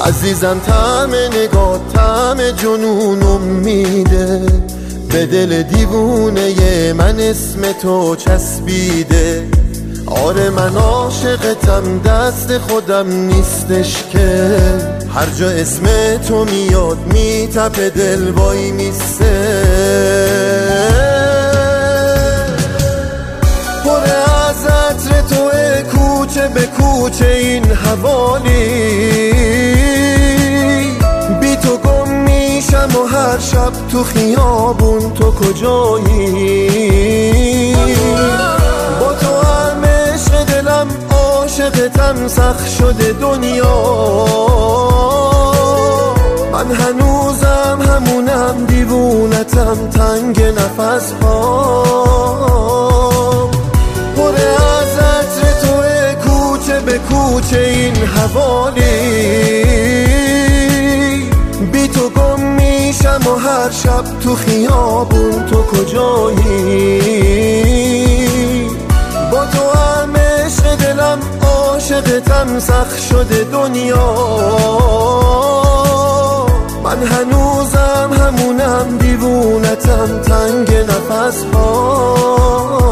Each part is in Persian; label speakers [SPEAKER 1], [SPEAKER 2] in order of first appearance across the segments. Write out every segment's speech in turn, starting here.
[SPEAKER 1] عزیزم طعم نگاه طعم جنونم میده، به دل دیوونه من اسم تو چسبیده. آره من عاشقتم دست خودم نیستش که، هر جا اسم تو میاد میتپه دل وای میسته. پر از عطر توه کوچه به کوچه این حوالی، بی تو گم میشم و هر شب تو خیابون تو کجایی. با تو هم عشق دلم عاشقتم سخت شده دنیا، من هنوزم همونم دیوونتم تنگ نفس ها. پر از عطر توه کوچه به کوچه این حوالی، بی تو گم میشم و هر شب تو خیابون تو کجایی. با تو هم عشق دلم عاشقتم سخت شده دنیا، من هنوزم همونم دیوونتم تنگ نفس ها.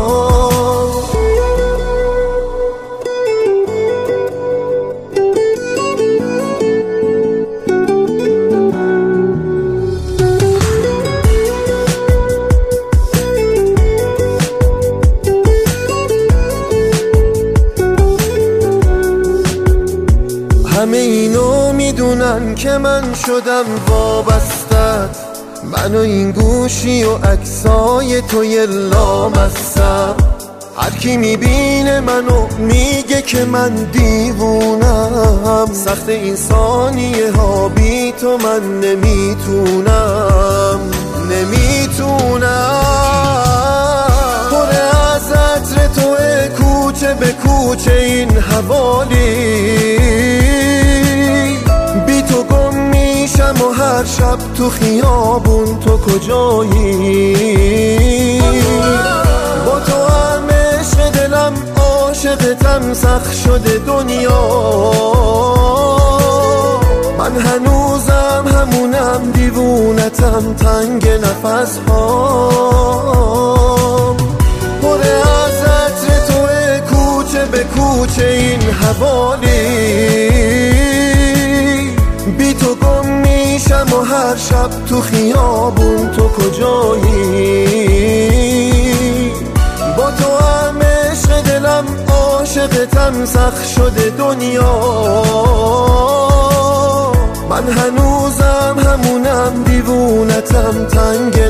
[SPEAKER 1] همه اینو میدونن که من شدم وابستت، من و این گوشی و عکسای توی لامصب. هر کی میبینه منو میگه که من دیوونم، سخت این ثانیه ها بی تو من نمیتونم. پر از عطر توه کوچه به کوچه این حوالی، بی تو گم میشم و هر شب تو خیابون تو کجایی. با تو هم عشق دلم عاشقتم سخت شده دنیا، من هنوزم همونم دیوونتم تنگ نفس ها. پر از عطر توه کوچه به کوچه این حوالی، بی تو گم میشم و هر شب تو خیابون تو کجایی. با تو هم عشق دلم عاشقتم سخت شده دنیا، من هنوزم همونم دیوونتم تنگ